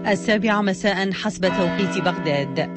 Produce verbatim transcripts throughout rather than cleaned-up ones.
السابعة مساء حسب توقيت بغداد.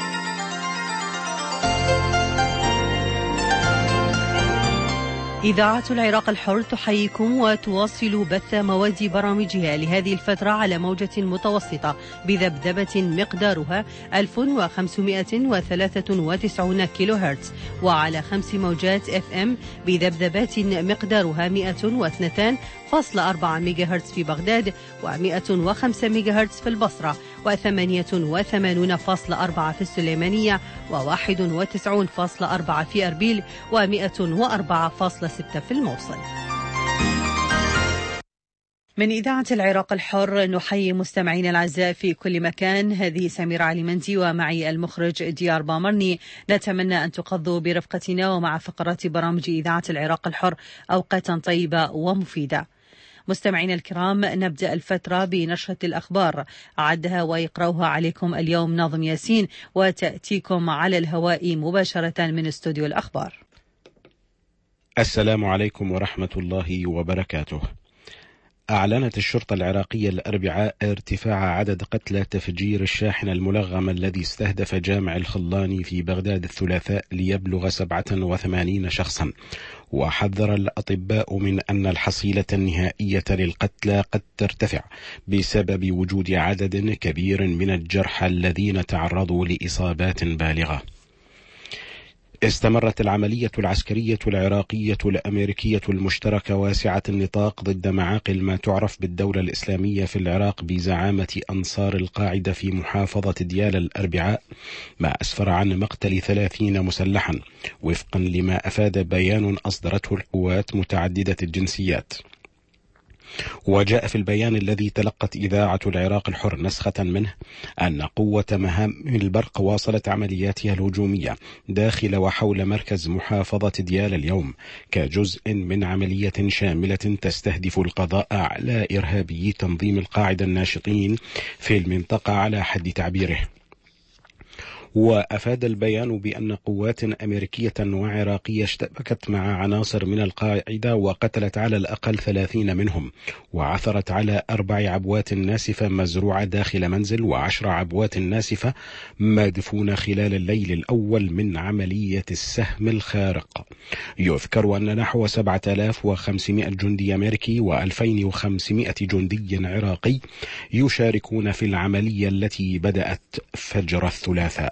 إذاعة العراق الحر تحييكم وتواصل بث مواد برامجها لهذه الفترة على موجة متوسطة بذبذبة مقدارها ألف وخمسمائة وثلاثة وتسعين كيلو هرتز، وعلى خمس موجات اف ام بذبذبات مقدارها مئة واثنين فاصلة أربعة ميجا هرتز في بغداد، ومئة وخمسة ميجا هرتز في البصرة، وثمانية وثمانين فاصلة أربعة في السليمانية، وواحد وتسعين فاصلة أربعة في أربيل، ومئة وأربعة فاصلة ستة في الموصل. من إذاعة العراق الحر نحيي مستمعين الأعزاء في كل مكان. هذه سميرة علي مندي ومعي المخرج ديار بامرني. نتمنى أن تقضوا برفقتنا ومع فقرات برامج إذاعة العراق الحر أوقاتا طيبة ومفيدة. مستمعين الكرام، نبدأ الفترة بنشرة الأخبار عدها ويقرأها عليكم اليوم ناظم ياسين، وتأتيكم على الهواء مباشرة من استوديو الأخبار. السلام عليكم ورحمة الله وبركاته. أعلنت الشرطة العراقية الأربعاء ارتفاع عدد قتلى تفجير الشاحن الملغم الذي استهدف جامع الخلاني في بغداد الثلاثاء ليبلغ سبعة وثمانين شخصا، وحذر الأطباء من أن الحصيلة النهائية للقتلى قد ترتفع بسبب وجود عدد كبير من الجرحى الذين تعرضوا لإصابات بالغة. استمرت العملية العسكرية العراقية الأمريكية المشتركة واسعة النطاق ضد معاقل ما تعرف بالدولة الإسلامية في العراق بزعامة أنصار القاعدة في محافظة ديالى الأربعاء، ما أسفر عن مقتل ثلاثين مسلحا وفقا لما أفاد بيان أصدرته القوات متعددة الجنسيات. وجاء في البيان الذي تلقت إذاعة العراق الحر نسخة منه أن قوة مهام البرق واصلت عملياتها الهجومية داخل وحول مركز محافظة ديالى اليوم كجزء من عملية شاملة تستهدف القضاء على إرهابي تنظيم القاعدة الناشطين في المنطقة على حد تعبيره. وأفاد البيان بأن قوات أمريكية وعراقية اشتبكت مع عناصر من القاعدة وقتلت على الأقل ثلاثين منهم، وعثرت على أربع عبوات ناسفة مزروعة داخل منزل وعشر عبوات ناسفة مدفونة خلال الليل الأول من عملية السهم الخارق. يذكر أن نحو سبعة آلاف وخمسمائة جندي أمريكي وألفين وخمسمائة جندي عراقي يشاركون في العملية التي بدأت فجر الثلاثاء.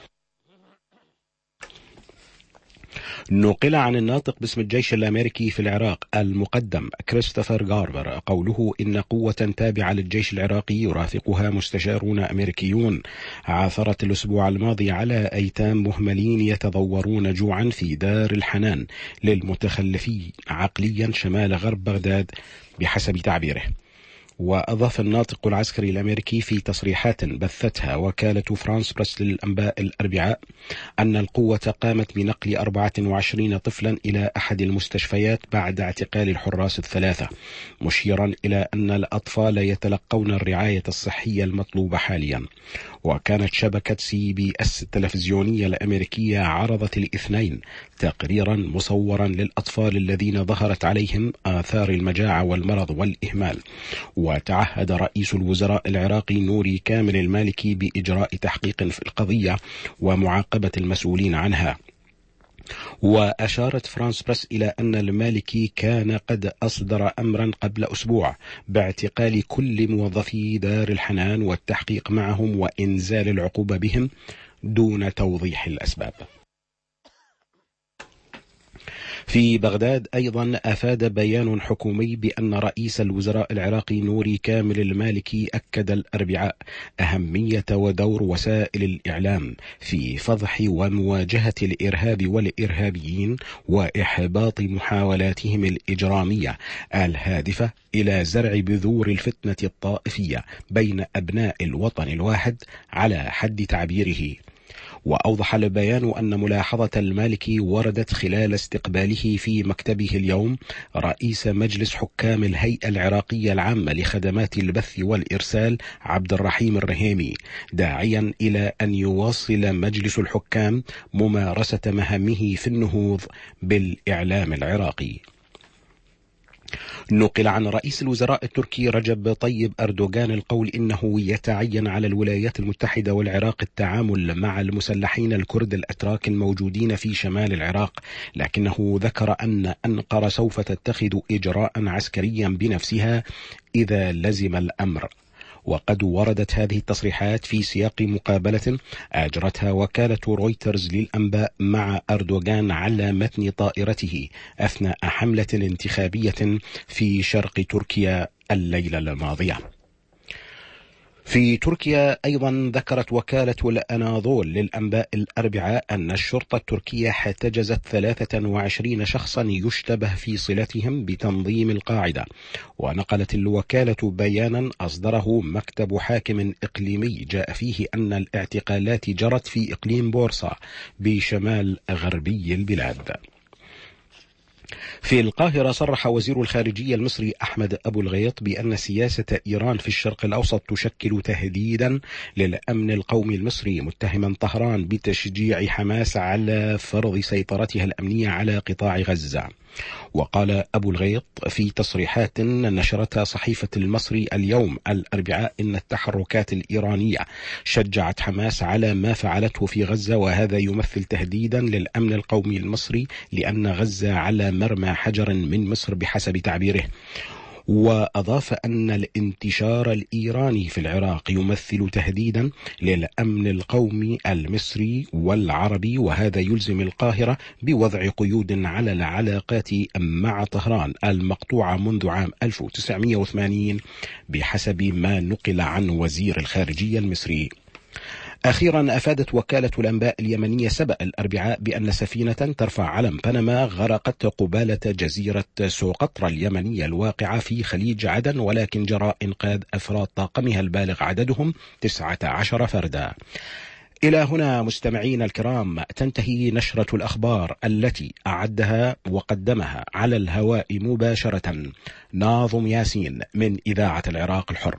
نقل عن الناطق باسم الجيش الأمريكي في العراق المقدم كريستوفر غارفر قوله إن قوة تابعة للجيش العراقي يرافقها مستشارون أمريكيون عثرت الأسبوع الماضي على أيتام مهملين يتضورون جوعا في دار الحنان للمتخلفين عقليا شمال غرب بغداد بحسب تعبيره. وأضاف الناطق العسكري الأمريكي في تصريحات بثتها وكالة فرانس بريس للأنباء الأربعاء أن القوة قامت بنقل أربعة وعشرين طفلا إلى أحد المستشفيات بعد اعتقال الحراس الثلاثة، مشيرا إلى أن الأطفال يتلقون الرعاية الصحية المطلوبة حاليا. وكانت شبكة سي بي اس التلفزيونية الأمريكية عرضت الاثنين تقريرا مصورا للأطفال الذين ظهرت عليهم آثار المجاعة والمرض والإهمال. وتعهد رئيس الوزراء العراقي نوري كامل المالكي بإجراء تحقيق في القضية ومعاقبة المسؤولين عنها. وأشارت فرانس بريس إلى أن المالكي كان قد أصدر أمرا قبل أسبوع باعتقال كل موظفي دار الحنان والتحقيق معهم وإنزال العقوبة بهم دون توضيح الأسباب. في بغداد أيضا أفاد بيان حكومي بأن رئيس الوزراء العراقي نوري كامل المالكي أكد الأربعاء أهمية ودور وسائل الإعلام في فضح ومواجهة الإرهاب والإرهابيين وإحباط محاولاتهم الإجرامية الهادفة إلى زرع بذور الفتنة الطائفية بين أبناء الوطن الواحد على حد تعبيره. وأوضح البيان أن ملاحظة المالكي وردت خلال استقباله في مكتبه اليوم رئيس مجلس حكام الهيئة العراقية العامة لخدمات البث والإرسال عبد الرحيم الرهيمي، داعيا إلى أن يواصل مجلس الحكام ممارسة مهامه في النهوض بالإعلام العراقي. نقل عن رئيس الوزراء التركي رجب طيب أردوغان القول إنه يتعين على الولايات المتحدة والعراق التعامل مع المسلحين الكرد الأتراك الموجودين في شمال العراق، لكنه ذكر أن أنقرة سوف تتخذ إجراء عسكريا بنفسها إذا لزم الأمر. وقد وردت هذه التصريحات في سياق مقابلة أجرتها وكالة رويترز للأنباء مع أردوغان على متن طائرته أثناء حملة انتخابية في شرق تركيا الليلة الماضية. في تركيا أيضا ذكرت وكالة الأناضول للأنباء الأربعاء أن الشرطة التركية احتجزت ثلاثة وعشرين شخصا يشتبه في صلتهم بتنظيم القاعدة. ونقلت الوكالة بيانا أصدره مكتب حاكم إقليمي جاء فيه أن الاعتقالات جرت في إقليم بورصة بشمال غربي البلاد. في القاهرة صرح وزير الخارجية المصري أحمد أبو الغيط بأن سياسة إيران في الشرق الأوسط تشكل تهديدا للأمن القومي المصري، متهما طهران بتشجيع حماس على فرض سيطرتها الأمنية على قطاع غزة. وقال أبو الغيط في تصريحات نشرتها صحيفة المصري اليوم الأربعاء إن التحركات الإيرانية شجعت حماس على ما فعلته في غزة، وهذا يمثل تهديدا للأمن القومي المصري لأن غزة على مرمى حجر من مصر بحسب تعبيره. وأضاف أن الانتشار الإيراني في العراق يمثل تهديدا للأمن القومي المصري والعربي، وهذا يلزم القاهرة بوضع قيود على العلاقات مع طهران المقطوعة منذ عام ألف وتسعمئة وثمانين بحسب ما نقل عن وزير الخارجية المصري. أخيرا أفادت وكالة الأنباء اليمنية سبأ الأربعاء بأن سفينة ترفع علم بنما غرقت قبالة جزيرة سوقطرى اليمنية الواقعة في خليج عدن، ولكن جرى إنقاذ أفراد طاقمها البالغ عددهم تسعة عشر فردا. إلى هنا مستمعين الكرام تنتهي نشرة الأخبار التي أعدها وقدمها على الهواء مباشرة ناظم ياسين من إذاعة العراق الحر.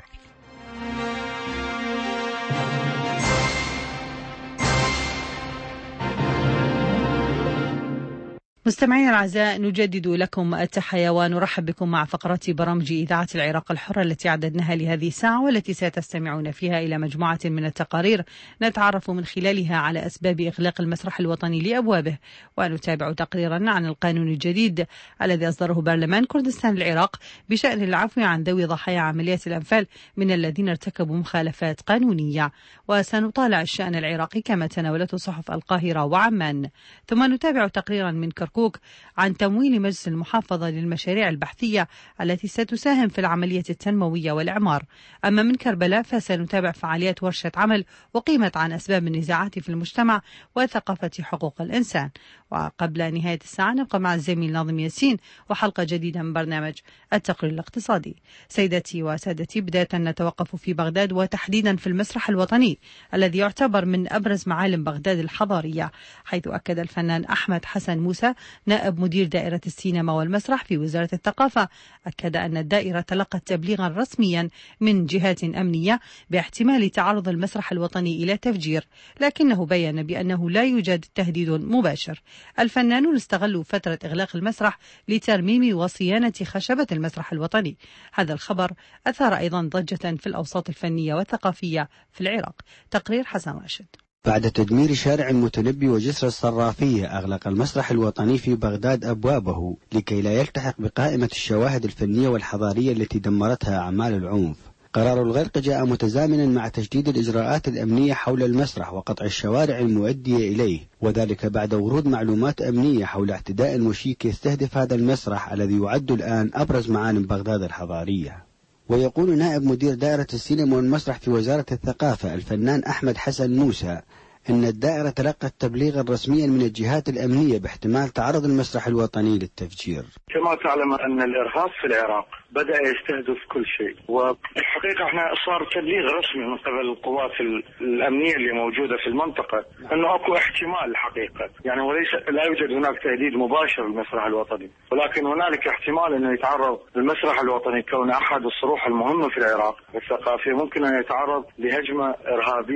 مستمعينا الأعزاء، نجدد لكم التحية ونرحب بكم مع فقرات برامج إذاعة العراق الحرة التي عددناها لهذه الساعة، والتي ستستمعون فيها إلى مجموعة من التقارير نتعرف من خلالها على أسباب إغلاق المسرح الوطني لأبوابه، ونتابع تقريرا عن القانون الجديد الذي أصدره برلمان كردستان العراق بشأن العفو عن ذوي ضحايا عمليات الأنفال من الذين ارتكبوا مخالفات قانونية. وسنطالع الشأن العراقي كما تناولته صحف القاهرة وعمان، ثم نتابع تقريرا من كركوك عن تمويل مجلس المحافظة للمشاريع البحثية التي ستساهم في العملية التنموية والإعمار. أما من كربلاء فسنتابع فعاليات ورشة عمل وقيمت عن أسباب النزاعات في المجتمع وثقافة حقوق الإنسان. وقبل نهاية الساعة نبقى مع الزميل ناظم ياسين وحلقة جديدة من برنامج التقرير الاقتصادي. سيدتي وسادتي، بداية نتوقف في بغداد وتحديدا في المسرح الوطني الذي يعتبر من أبرز معالم بغداد الحضارية، حيث أكد الفنان أحمد حسن موسى نائب مدير دائرة السينما والمسرح في وزارة الثقافة أكد أن الدائرة تلقت تبليغا رسميا من جهات أمنية باحتمال تعرض المسرح الوطني إلى تفجير، لكنه بيّن بأنه لا يوجد تهديد مباشر. الفنانون استغلوا فترة إغلاق المسرح لترميم وصيانة خشبة المسرح الوطني. هذا الخبر أثار أيضا ضجة في الأوساط الفنية والثقافية في العراق. تقرير حسن راشد. بعد تدمير شارع المتنبي وجسر الصرافية، أغلق المسرح الوطني في بغداد أبوابه لكي لا يلتحق بقائمة الشواهد الفنية والحضارية التي دمرتها أعمال العنف. قرار الغلق جاء متزامنا مع تشديد الإجراءات الأمنية حول المسرح وقطع الشوارع المؤدية إليه، وذلك بعد ورود معلومات أمنية حول اعتداء مشيك يستهدف هذا المسرح الذي يعد الآن أبرز معالم بغداد الحضارية. ويقول نائب مدير دائرة السينما والمسرح في وزارة الثقافة الفنان أحمد حسن موسى إن الدائرة تلقت تبليغا رسميا من الجهات الأمنية باحتمال تعرض المسرح الوطني للتفجير. كما تعلم أن الإرهاب في العراق بدأ يستهدف كل شيء، والحقيقة احنا صار تبليغ رسمي من قبل القوات الأمنية اللي موجودة في المنطقة أنه أكو احتمال الحقيقة، يعني وليس لا يوجد هناك تهديد مباشر للمسرح الوطني، ولكن هنالك احتمال أنه يتعرض المسرح الوطني كون أحد الصروح المهمة في العراق الثقافية ممكن أن يتعرض لهجمة إرهابية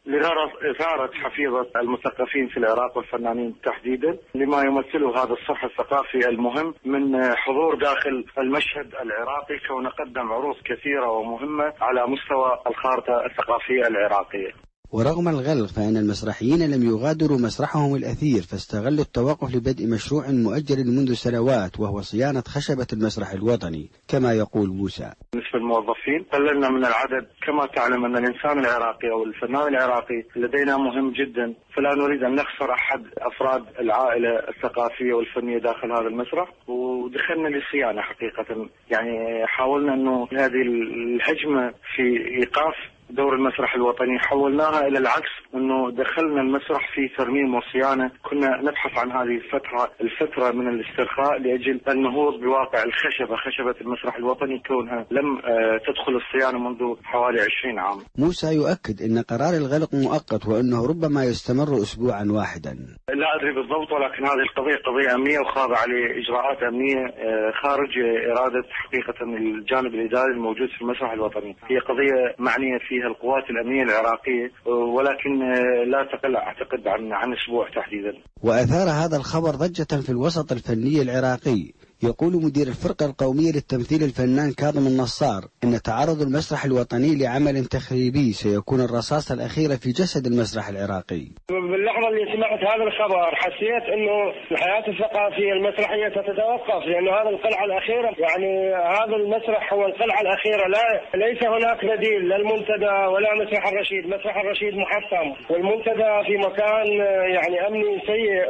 لغرض إثارة حفيظة المثقفين في العراق والفنانين تحديدا، لما يمثله هذا الصرح الثقافي المهم من حضور داخل المشهد العراقي، كون قدم عروض كثيرة ومهمة على مستوى الخارطة الثقافية العراقية. ورغم الغلق فإن المسرحيين لم يغادروا مسرحهم الأثير، فاستغلوا التوقف لبدء مشروع مؤجل منذ سنوات، وهو صيانة خشبة المسرح الوطني كما يقول موسى. بالنسبة للموظفين قللنا من العدد، كما تعلم أن الإنسان العراقي أو الفنان العراقي لدينا مهم جدا، فلا نريد أن نخسر أحد أفراد العائلة الثقافية والفنية داخل هذا المسرح، ودخلنا للصيانة حقيقة. يعني حاولنا أنه هذه الهجمة في إيقاف دور المسرح الوطني حولناها إلى العكس، أنه دخلنا المسرح في ترميم وصيانة. كنا نبحث عن هذه الفترة الفترة من الاسترخاء لأجل النهوض بواقع الخشبة، خشبة المسرح الوطني، كونها لم تدخل الصيانة منذ حوالي عشرين عام. موسى يؤكد أن قرار الغلق مؤقت، وأنه ربما يستمر أسبوعا واحدا. لا أدري بالضبط، ولكن هذه القضية قضية أمنية وخاضعة لإجراءات أمنية خارج إرادة حقيقة الجانب الإداري الموجود في المسرح الوطني. هي قضية معنية فيها القوات الأمنية العراقية، ولكن لا تقل أعتقد عن عن أسبوع تحديدا. وأثار هذا الخبر ضجة في الوسط الفني العراقي. يقول مدير الفرقة القومية للتمثيل الفنان كاظم النصار إن تعرض المسرح الوطني لعمل تخريبي سيكون الرصاصة الأخيرة في جسد المسرح العراقي. باللحظة اللي سمعت هذا الخبر حسيت إنه الحياة الثقافية المسرحية ستتوقف، لأنه هذا القلعة الأخيرة، يعني هذا المسرح هو القلعة الأخيرة، لا ليس هناك بديل، لا المنتدى ولا مسرح الرشيد. مسرح الرشيد محطم، والمنتدى في مكان يعني أمني سيء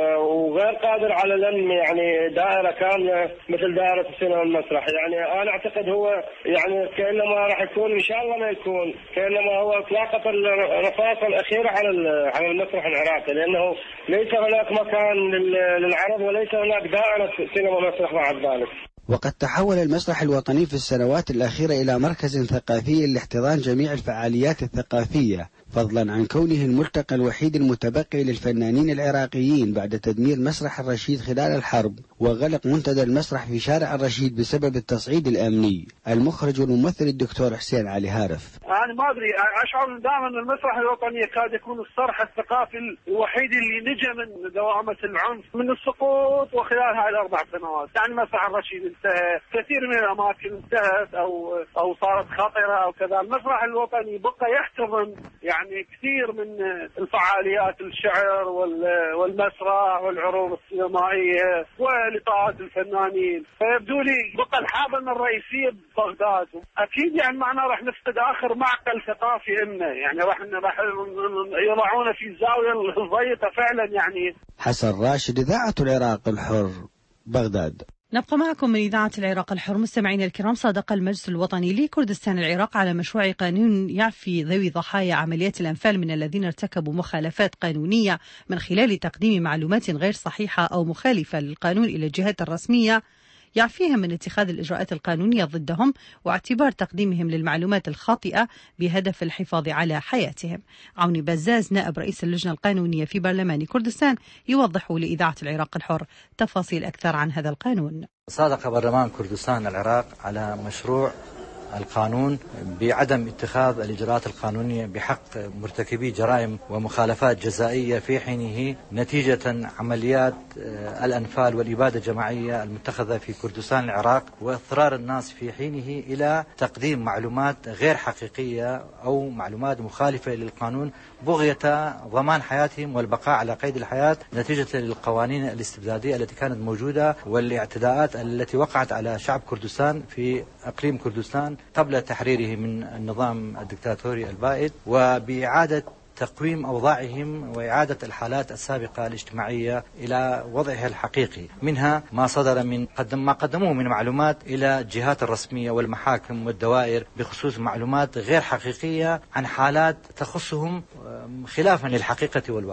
وغير قادر على لم يعني دائرة كان مثل دائرة السينما والمسرح. يعني أنا أعتقد هو يعني كأنما راح يكون إن شاء الله ما يكون كأنما هو إطلاقة الرصاصة الأخيرة على على المسرح العراقي، لأنه ليس هناك مكان للعرض وليس هناك دائرة سينما ومسرح بعد ذلك. وقد تحول المسرح الوطني في السنوات الأخيرة إلى مركز ثقافي لاحتضان جميع الفعاليات الثقافية، فضلا عن كونه الملتقى الوحيد المتبقي للفنانين العراقيين بعد تدمير مسرح الرشيد خلال الحرب وغلق منتدى المسرح في شارع الرشيد بسبب التصعيد الأمني. المخرج والممثل الدكتور حسين علي هارف: أنا ما أدري، أشعر دائما أن المسرح الوطني يكاد يكون الصرح الثقافي الوحيد اللي نجا من دوامة العنف من السقوط وخلال هاي الأربع سنوات. يعني مسرح الرشيد انتهى، كثير من الأماكن انتهت أو أو صارت خطرة أو كذا. المسرح الوطني بقى يحتضن يعني كثير من الفعاليات، الشعر والمسرح والعروض السينمائية ولقاءات الفنانين. فيبدو لي بقى الحاضنة الرئيسية ببغداد. أكيد يعني معنا راح نفقد آخر معقل ثقافي إلنا، يعني راح راح يضعونه في الزاوية الضيقة فعلا. يعني حسن راشد، إذاعة العراق الحر، بغداد. نبقى معكم من إذاعة العراق الحر. مستمعينا الكرام، صادق المجلس الوطني لكردستان العراق على مشروع قانون يعفي ذوي ضحايا عمليات الأنفال من الذين ارتكبوا مخالفات قانونية من خلال تقديم معلومات غير صحيحة أو مخالفة للقانون إلى الجهات الرسمية، يعفيهم من اتخاذ الإجراءات القانونية ضدهم واعتبار تقديمهم للمعلومات الخاطئة بهدف الحفاظ على حياتهم. عوني بزاز نائب رئيس اللجنة القانونية في برلمان كردستان يوضح لإذاعة العراق الحر تفاصيل أكثر عن هذا القانون. صادق برلمان كردستان العراق على مشروع القانون بعدم اتخاذ الإجراءات القانونية بحق مرتكبي جرائم ومخالفات جزائية في حينه نتيجة عمليات الأنفال والإبادة الجماعية المتخذة في كردستان العراق، وإضطرار الناس في حينه إلى تقديم معلومات غير حقيقية أو معلومات مخالفة للقانون بغية ضمان حياتهم والبقاء على قيد الحياة نتيجة للقوانين الاستبدادية التي كانت موجودة والاعتداءات التي وقعت على شعب كردستان في أقليم كردستان قبل تحريره من النظام الدكتاتوري البائد، وبإعادة تقويم أوضاعهم وإعادة الحالات السابقة الاجتماعية إلى وضعها الحقيقي، منها ما صدر من قدم ما قدموه من معلومات إلى الجهات الرسمية والمحاكم والدوائر بخصوص معلومات غير حقيقية عن حالات تخصهم خلافا للحقيقة والواقع.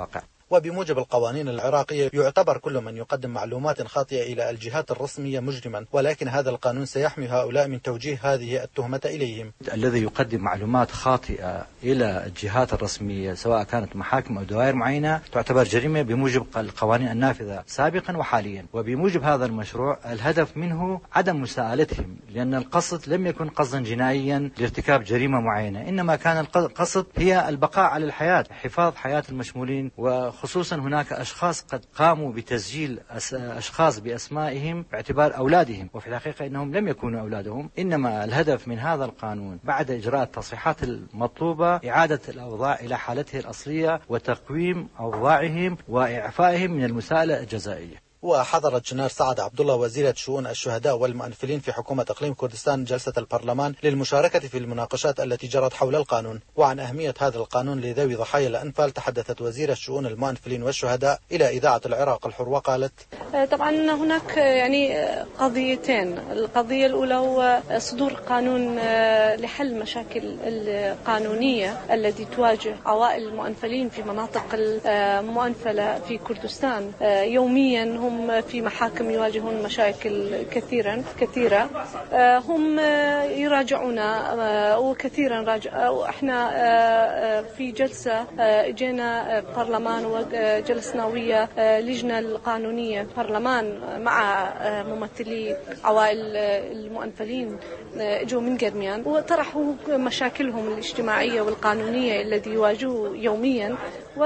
وبموجب القوانين العراقية يعتبر كل من يقدم معلومات خاطئة إلى الجهات الرسمية مجرما، ولكن هذا القانون سيحمي هؤلاء من توجيه هذه التهمة إليهم. الذي يقدم معلومات خاطئة إلى الجهات الرسمية سواء كانت محاكم أو دوائر معينة تعتبر جريمة بموجب القوانين النافذة سابقا وحاليا. وبموجب هذا المشروع الهدف منه عدم مساءلتهم، لأن القصد لم يكن قصدا جنائيا لارتكاب جريمة معينة، إنما كان القصد هي البقاء على الحياة، حفاظ حياة المشمولين. وخصوصا هناك أشخاص قد قاموا بتسجيل أشخاص بأسمائهم باعتبار أولادهم، وفي الحقيقة إنهم لم يكونوا أولادهم. إنما الهدف من هذا القانون بعد إجراء التصحيحات المطلوبة إعادة الأوضاع إلى حالتها الأصلية وتقويم أوضاعهم وإعفائهم من المساءلة الجزائية. وحضرت جنار سعد عبد الله وزيرة شؤون الشهداء والمؤنفلين في حكومة إقليم كردستان جلسة البرلمان للمشاركة في المناقشات التي جرت حول القانون. وعن أهمية هذا القانون لذوي ضحايا الأنفال تحدثت وزيرة شؤون المؤنفلين والشهداء إلى إذاعة العراق الحر وقالت: طبعا هناك يعني قضيتين. القضية الأولى هو صدور قانون لحل مشاكل القانونية التي تواجه عوائل المؤنفلين في مناطق المؤنفلة في كردستان. يوميا هم في محاكم يواجهون مشاكل كثيرا كثيرة. هم يراجعون وكثيرا راجع. احنا في جلسة اجينا برلمان وجلسنا ويا لجنة القانونية برلمان مع ممثلي عوائل المؤنفلين اجوا من قرميان وطرحوا مشاكلهم الاجتماعية والقانونية التي يواجهوا يوميا،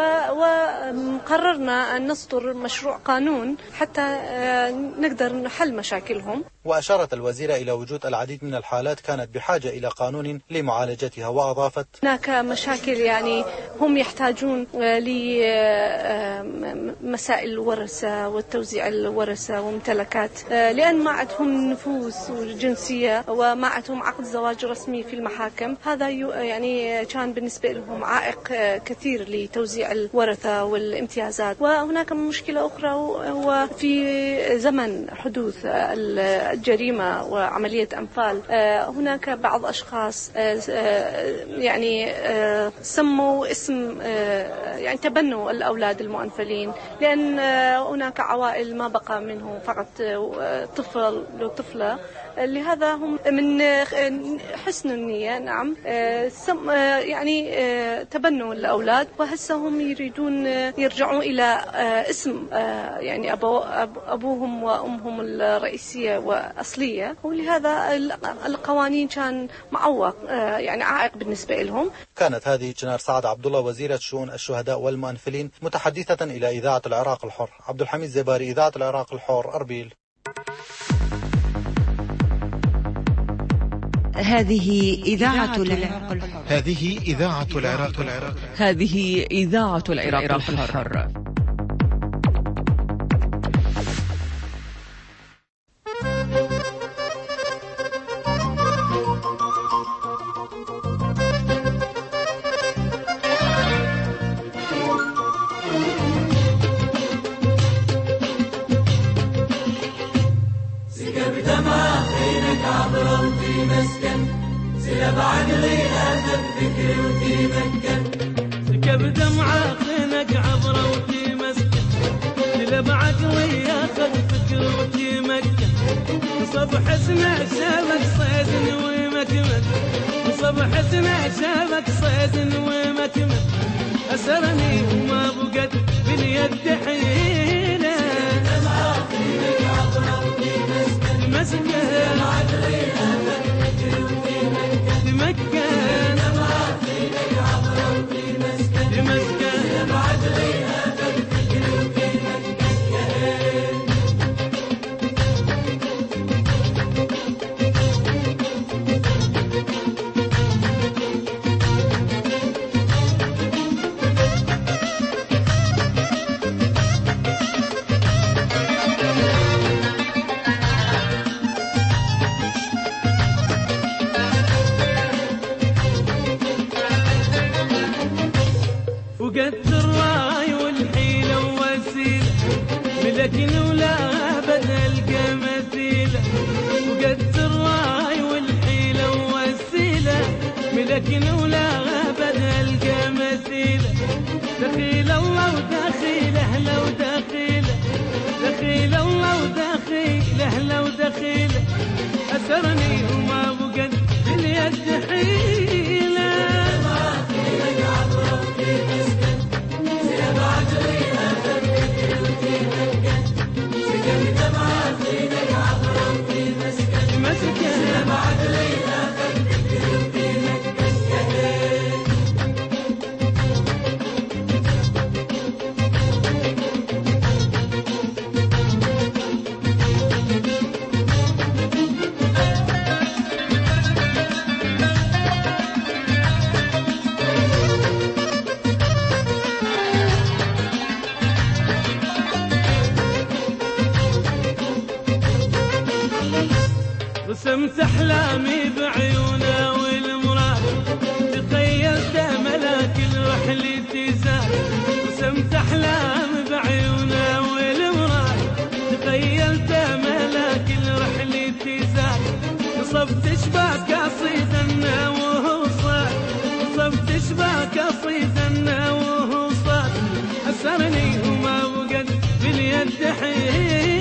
وقررنا أن نصدر مشروع قانون حتى نقدر نحل مشاكلهم. وأشارت الوزيرة إلى وجود العديد من الحالات كانت بحاجة إلى قانون لمعالجتها، وأضافت: هناك مشاكل يعني هم يحتاجون لمسائل الورثة والتوزيع الورثة وممتلكات، لأن ما عندهم نفوس وجنسية وما عندهم عقد زواج رسمي في المحاكم. هذا يعني كان بالنسبة لهم عائق كثير لتوزيع الورثة والامتيازات. وهناك مشكلة أخرى هو في زمن حدوث الجريمة وعملية أنفال هناك بعض أشخاص يعني سموا اسم يعني تبنوا الأولاد المؤنفلين، لأن هناك عوائل ما بقى منهم فقط طفل أو طفلة. لهذا هم من حسن النية نعم يعني تبنوا الأولاد، وهسه هم يريدون يرجعون إلى اسم يعني أبو أبوهم وأمهم الرئيسية وأصلية، ولهذا القوانين كان معوق يعني عائق بالنسبة لهم. كانت هذه جنار سعد عبد الله وزيرة شؤون الشهداء والمؤنفلين متحدثة إلى إذاعة العراق الحر. عبد الحميد زباري، إذاعة العراق الحر، أربيل. هذه إذاعة العراق الحر. هذه إذاعة العراق الحر. هذه إذاعة العراق الحر. بعقلي أخذ فكري وتمكن، سكب دمعة خينك عبره وتمسكن، سلا بعقلي أخذ فكري وتمكن، صبح سمع شافك صيد ومكمل، صبح سمع شافك صيد ومكمل، أسرني وما بقت باليد حيلة، دمعة خينك عبره وتمسكن، مسكن بعقلي أخذ فكري وتمكن، مكان ما فيك عبره وفي مسكن مسكن بعدلي أخذ فكري وفي وقت الراي والحيلة ووسيلة ملكن ولا بدل كمثيلة، وقت الراي والحيلة ووسيلة ملكن ولا بدل ألقى مثيله دخيل الله ودخيله لو دخيله دخيل الله ودخيله لو دخيله أسرني وما بقد باليد حيله رسمت أحلامي بعيونه والمراد تخيلت ملاك الرحل تزال رسمت أحلامي بعيونه والمراد تخيلت ملاك الرحل تزال نصبت شباك أصيدنا وهو صاد نصبت شباك أصيدنا وهو صاد أسرني وما بقد باليد حيله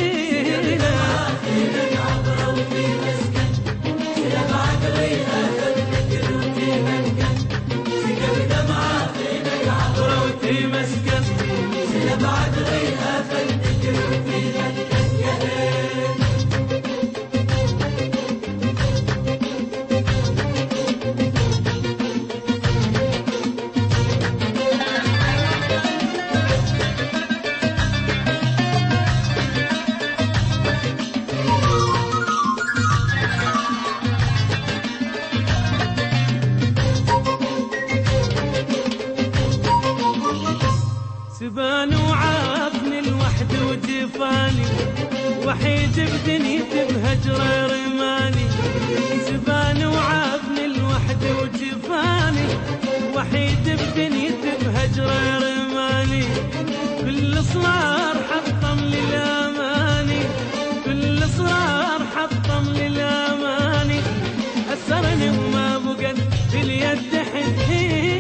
سبان وعافني الوحد وجفاني وحيد بدنيتي بهجر رماني سبان وعافني الوحد وجفاني وحيد بدنيتي بهجر رماني كل صغار حطم للاماني كل صغار حطم للاماني أسرني وما بقد باليد حيله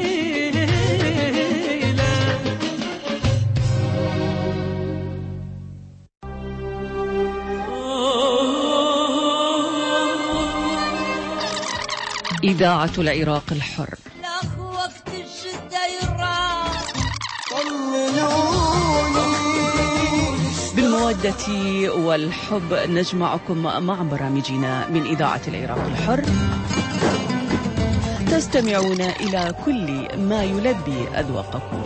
إذاعة العراق الحر. وقت الشدة يراح بالمودة والحب نجمعكم مع برامجنا من إذاعة العراق الحر. تستمعون إلى كل ما يلبي أذواقكم.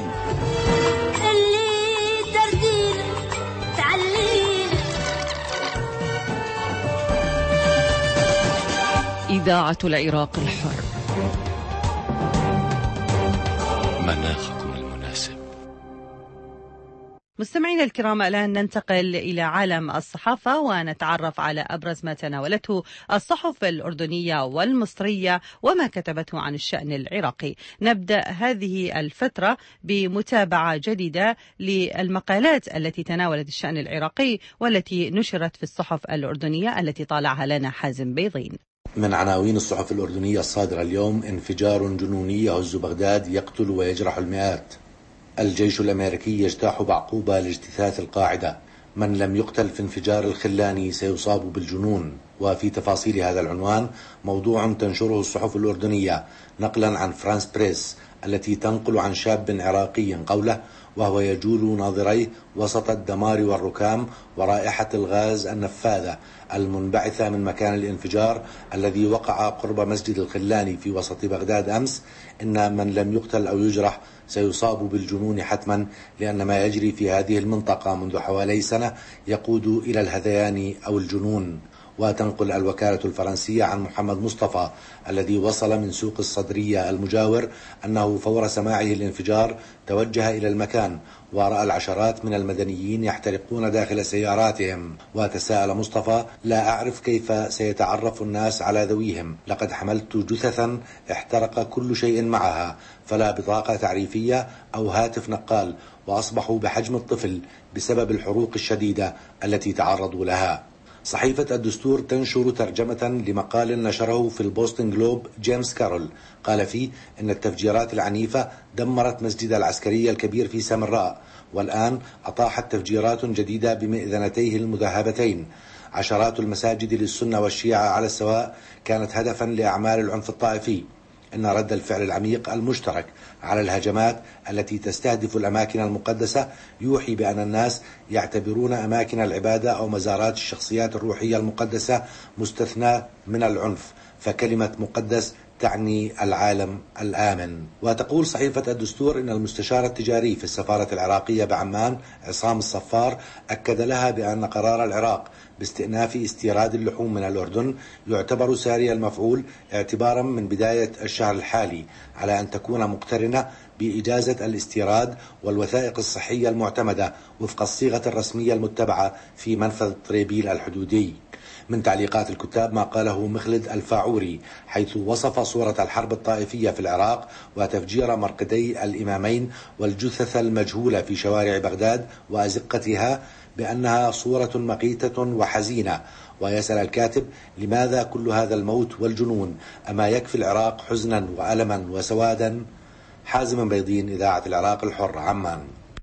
إذاعة العراق الحر. مناخكم المناسب. مستمعينا الكرام، الآن ننتقل إلى عالم الصحافة ونتعرف على أبرز ما تناولته الصحف الأردنية والمصرية وما كتبته عن الشأن العراقي. نبدأ هذه الفترة بمتابعة جديدة للمقالات التي تناولت الشأن العراقي والتي نشرت في الصحف الأردنية التي طالعها لنا حازم بيضين. من عناوين الصحف الأردنية الصادرة اليوم: انفجار جنوني يهز بغداد يقتل ويجرح المئات. الجيش الأمريكي يجتاح بعقوبة لاجتثاث القاعدة. من لم يقتل في انفجار الخلاني سيصاب بالجنون. وفي تفاصيل هذا العنوان موضوع تنشره الصحف الأردنية نقلا عن فرانس بريس التي تنقل عن شاب عراقي قوله وهو يجول ناظريه وسط الدمار والركام ورائحة الغاز النفاذة المنبعثة من مكان الانفجار الذي وقع قرب مسجد الخلاني في وسط بغداد أمس: إن من لم يقتل أو يجرح سيصاب بالجنون حتما، لأن ما يجري في هذه المنطقة منذ حوالي سنة يقود إلى الهذيان أو الجنون. وتنقل الوكالة الفرنسية عن محمد مصطفى الذي وصل من سوق الصدرية المجاور أنه فور سماعه الانفجار توجه إلى المكان ورأى العشرات من المدنيين يحترقون داخل سياراتهم. وتساءل مصطفى: لا أعرف كيف سيتعرف الناس على ذويهم، لقد حملت جثثا احترق كل شيء معها، فلا بطاقة تعريفية أو هاتف نقال، وأصبحوا بحجم الطفل بسبب الحروق الشديدة التي تعرضوا لها. صحيفة الدستور تنشر ترجمة لمقال نشره في البوستن جلوب جيمس كارول، قال فيه إن التفجيرات العنيفة دمرت مسجد العسكري الكبير في سامراء، والآن أطاحت تفجيرات جديدة بمئذنتيه المذهبتين. عشرات المساجد للسنة والشيعة على السواء كانت هدفا لأعمال العنف الطائفي. إن رد الفعل العميق المشترك على الهجمات التي تستهدف الأماكن المقدسة يوحي بأن الناس يعتبرون أماكن العبادة أو مزارات الشخصيات الروحية المقدسة مستثنى من العنف، فكلمة مقدس تعني العالم الآمن. وتقول صحيفة الدستور إن المستشار التجاري في السفارة العراقية بعمان عصام الصفار أكد لها بأن قرار العراق باستئناف استيراد اللحوم من الأردن يعتبر ساري المفعول اعتبارا من بداية الشهر الحالي، على أن تكون مقترنة بإجازة الاستيراد والوثائق الصحية المعتمدة وفق الصيغة الرسمية المتبعة في منفذ طريبيل الحدودي. من تعليقات الكتاب ما قاله مخلد الفاعوري، حيث وصف صورة الحرب الطائفية في العراق وتفجير مرقدي الإمامين والجثث المجهولة في شوارع بغداد وأزقتها بأنها صورة مقيتة وحزينة. ويسأل الكاتب: لماذا كل هذا الموت والجنون؟ أما يكفي العراق حزنا وألما وسوادا؟ حازم بيضين، إذاعة العراق الحر، عمان.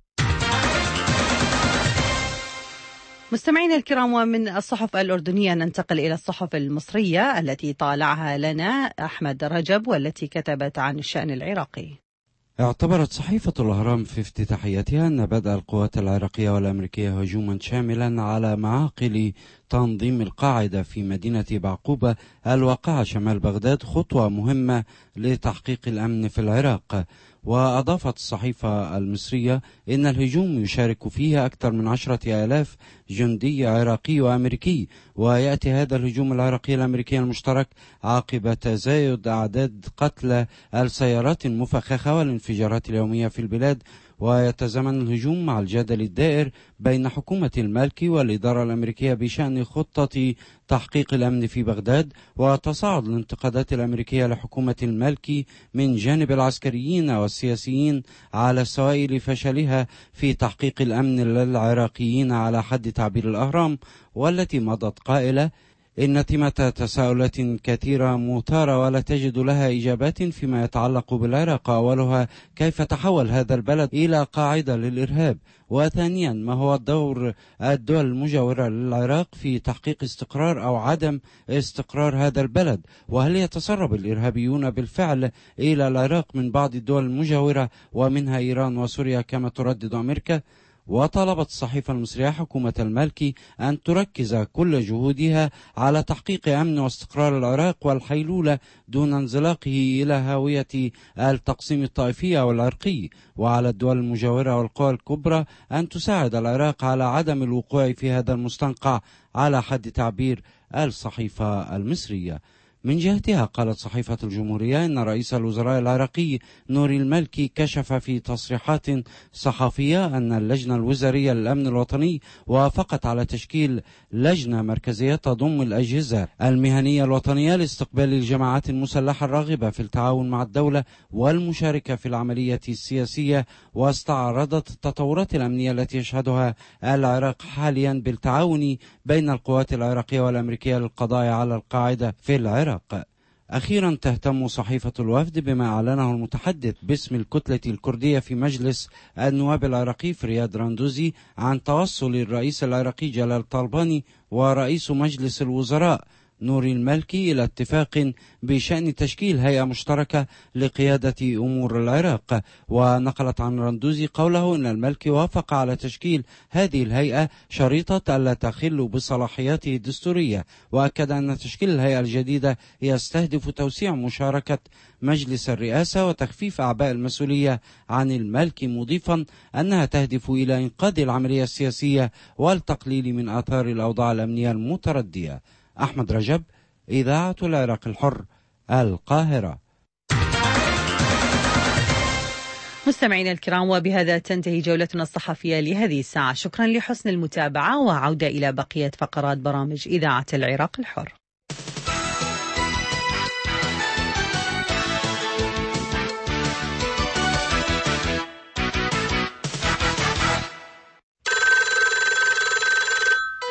مستمعينا الكرام، ومن الصحف الأردنية ننتقل إلى الصحف المصرية التي طالعها لنا أحمد رجب والتي كتبت عن الشأن العراقي. اعتبرت صحيفة الأهرام في افتتاحيتها أن بدء القوات العراقية والأمريكية هجوما شاملا على معاقل تنظيم القاعدة في مدينة بعقوبة الواقعة شمال بغداد خطوة مهمة لتحقيق الأمن في العراق. وأضافت الصحيفة المصرية إن الهجوم يشارك فيه أكثر من عشرة آلاف جندي عراقي وأمريكي، ويأتي هذا الهجوم العراقي الأمريكي المشترك عقب تزايد أعداد قتلى السيارات المفخخة والانفجارات اليومية في البلاد. ويتزامن الهجوم مع الجدل الدائر بين حكومة المالكي والإدارة الأمريكية بشأن خطة تحقيق الأمن في بغداد، وتصاعد الانتقادات الأمريكية لحكومة المالكي من جانب العسكريين والسياسيين على السواء لفشلها في تحقيق الأمن للعراقيين على حد تعبير الأهرام، والتي مضت قائلة إن تمة تساؤلات كثيرة مثارة ولا تجد لها إجابات فيما يتعلق بالعراق. أولها كيف تحول هذا البلد إلى قاعدة للإرهاب، وثانيا ما هو الدور الدول المجاورة للعراق في تحقيق استقرار أو عدم استقرار هذا البلد، وهل يتسرب الإرهابيون بالفعل إلى العراق من بعض الدول المجاورة ومنها إيران وسوريا كما تردد أمريكا. وطلبت الصحيفة المصرية حكومة المالكي أن تركز كل جهودها على تحقيق أمن واستقرار العراق والحيلولة دون انزلاقه إلى هاوية التقسيم الطائفي أو العرقي، وعلى الدول المجاورة والقوى الكبرى أن تساعد العراق على عدم الوقوع في هذا المستنقع على حد تعبير الصحيفة المصرية. من جهتها قالت صحيفة الجمهورية إن رئيس الوزراء العراقي نوري المالكي كشف في تصريحات صحفية أن اللجنة الوزارية للأمن الوطني وافقت على تشكيل لجنة مركزية تضم الأجهزة المهنية الوطنية لاستقبال الجماعات المسلحة الراغبة في التعاون مع الدولة والمشاركة في العملية السياسية، واستعرضت التطورات الأمنية التي يشهدها العراق حاليا بالتعاون بين القوات العراقية والأمريكية للقضاء على القاعدة في العراق. أخيرا تهتم صحيفة الوفد بما أعلنه المتحدث باسم الكتلة الكردية في مجلس النواب العراقي فرياد راندوزي عن توصل الرئيس العراقي جلال طلباني ورئيس مجلس الوزراء نوري المالكي إلى اتفاق بشأن تشكيل هيئة مشتركة لقيادة أمور العراق. ونقلت عن راندوزي قوله إن المالكي وافق على تشكيل هذه الهيئة شريطة ألا تخل بصلاحياته الدستورية، وأكد أن تشكيل الهيئة الجديدة يستهدف توسيع مشاركة مجلس الرئاسة وتخفيف أعباء المسؤولية عن المالكي، مضيفا أنها تهدف إلى إنقاذ العملية السياسية والتقليل من آثار الأوضاع الأمنية المتردية. أحمد رجب، إذاعة العراق الحر، القاهرة. مستمعينا الكرام، وبهذا تنتهي جولتنا الصحفية لهذه الساعة. شكرا لحسن المتابعة، وعودة إلى بقية فقرات برامج إذاعة العراق الحر.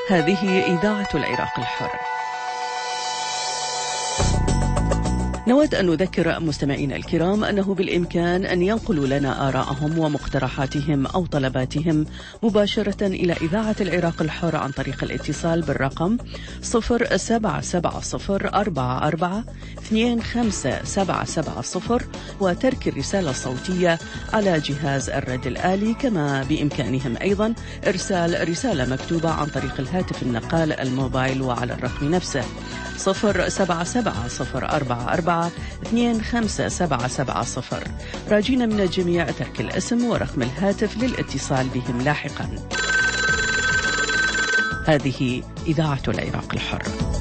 هذه إذاعة العراق الحر. نود أن نذكر مستمعينا الكرام أنه بالإمكان أن ينقلوا لنا آراءهم ومقترحاتهم أو طلباتهم مباشرة إلى إذاعة العراق الحر عن طريق الاتصال بالرقم صفر سبعة سبعة صفر أربعة أربعة اثنين خمسة سبعة سبعة صفر وترك الرسالة الصوتية على جهاز الرد الآلي، كما بإمكانهم أيضا إرسال رسالة مكتوبة عن طريق الهاتف النقال الموبايل وعلى الرقم نفسه صفر سبعة سبعة صفر أربعة أربعة اثنين خمسة سبعة سبعة صفر. راجين من الجميع ترك الاسم ورقم الهاتف للاتصال بهم لاحقا. هذه إذاعة العراق الحر.